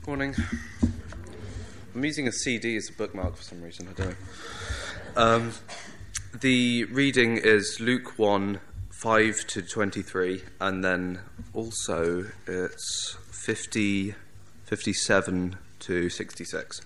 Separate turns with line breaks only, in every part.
Morning. I'm using a CD as a bookmark for some reason, I don't know. The reading is Luke 1, 5 to 23, and then also it's 57 to 66.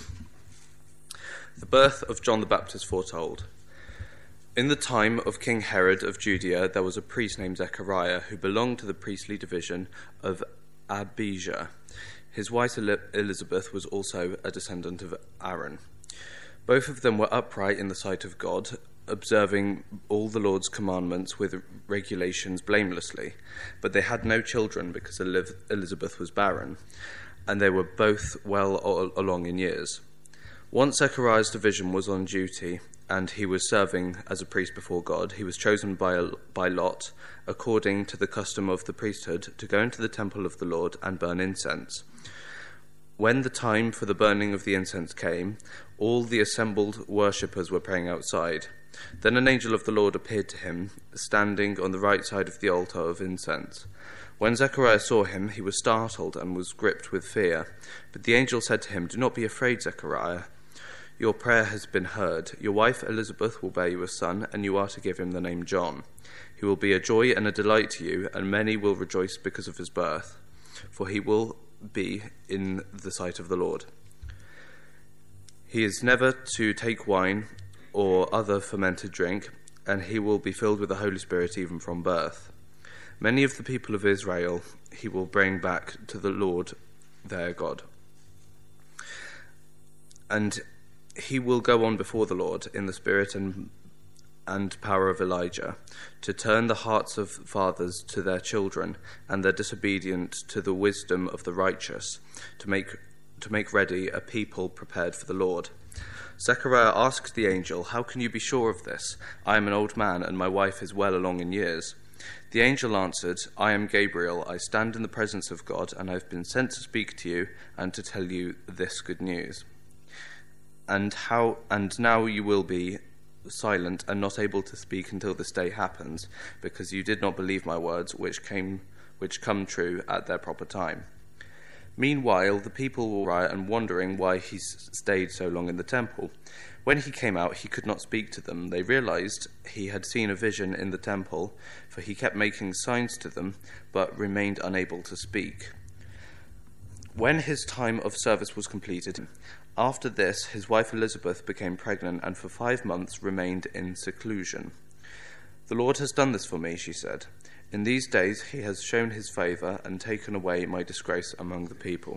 The birth of John the Baptist foretold. In the time of King Herod of Judea, there was a priest named Zechariah who belonged to the priestly division of Abijah. His wife Elizabeth was also a descendant of Aaron. Both of them were upright in the sight of God, observing all the Lord's commandments with regulations blamelessly. But they had no children because Elizabeth was barren, and they were both well along in years. Once Zechariah's division was on duty, and he was serving as a priest before God, he was chosen by lot, according to the custom of the priesthood, to go into the temple of the Lord and burn incense. When the time for the burning of the incense came, all the assembled worshippers were praying outside. Then an angel of the Lord appeared to him, standing on the right side of the altar of incense. When Zechariah saw him, he was startled and was gripped with fear. But the angel said to him, "Do not be afraid, Zechariah. Your prayer has been heard. Your wife Elizabeth will bear you a son, and you are to give him the name John. He will be a joy and a delight to you, and many will rejoice because of his birth, for he will be in the sight of the Lord. He is never to take wine or other fermented drink, and he will be filled with the Holy Spirit even from birth. Many of the people of Israel he will bring back to the Lord their God. And he will go on before the Lord in the spirit and power of Elijah, to turn the hearts of fathers to their children, and their disobedient to the wisdom of the righteous, to make ready a people prepared for the Lord." Zechariah asked the angel, "How can you be sure of this? I am an old man, and my wife is well along in years." The angel answered, "I am Gabriel. I stand in the presence of God, and I have been sent to speak to you and to tell you this good news. And now you will be silent and not able to speak until this day happens, because you did not believe my words, which come true at their proper time." Meanwhile, the people were riot and wondering why he stayed so long in the temple. When he came out, he could not speak to them. They realized he had seen a vision in the temple, for he kept making signs to them, but remained unable to speak. When his time of service was completed, after this, his wife Elizabeth became pregnant and for 5 months remained in seclusion. "The Lord has done this for me," she said. "In these days he has shown his favor and taken away my disgrace among the people."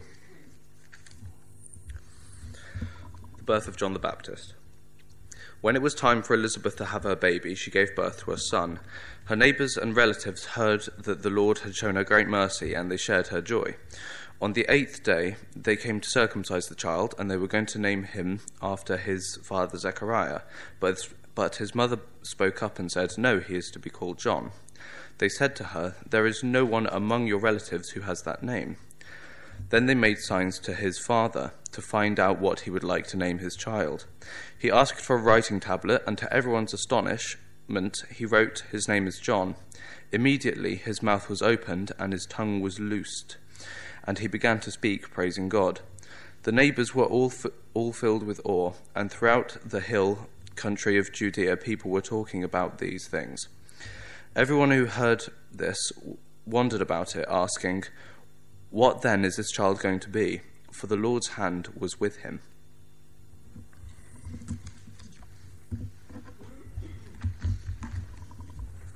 The birth of John the Baptist. When it was time for Elizabeth to have her baby, she gave birth to a son. Her neighbors and relatives heard that the Lord had shown her great mercy, and they shared her joy. On the 8th day, they came to circumcise the child, and they were going to name him after his father Zechariah. But his mother spoke up and said, "No, he is to be called John." They said to her, "There is no one among your relatives who has that name." Then they made signs to his father to find out what he would like to name his child. He asked for a writing tablet, and to everyone's astonishment, he wrote, "His name is John." Immediately his mouth was opened and his tongue was loosed, and he began to speak, praising God. The neighbors were all filled with awe, and throughout the hill country of Judea people were talking about these things. Everyone who heard this wondered about it, asking, "What then is this child going to be?" For the Lord's hand was with him.